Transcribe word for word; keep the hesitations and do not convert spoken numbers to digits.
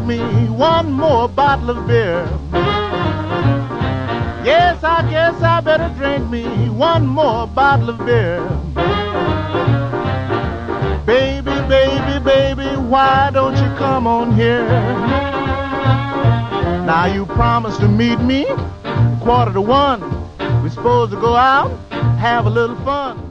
me one more bottle of beer. Yes, I guess I better drink me one more bottle of beer. Baby, baby, baby, why don't you come on here? Now you promised to meet me quarter to one. We're supposed to go out, have a little fun.